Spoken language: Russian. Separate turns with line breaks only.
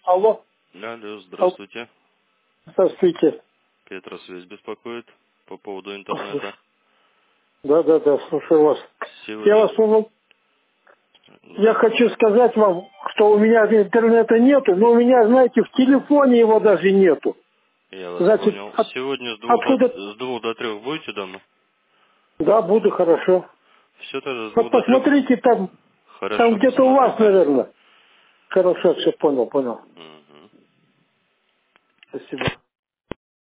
Алло.
Алло, здравствуйте.
Здравствуйте.
Петросвязь беспокоит по поводу интернета.
Да, слушаю вас. Я
Сегодня...
вас Я хочу сказать вам, что у меня интернета нету, но у меня, знаете, в телефоне его даже нету.
Я вас
Значит,
понял. Сегодня
откуда...
с 2 до 3 будете дома?
Да, буду, хорошо.
Все тогда с
Вот
2 до 3.
посмотрите, там
Хорошо,
где-то у
посмотрю,
вас,
да.
наверное. Хорошо, все понял.
Угу.
Спасибо.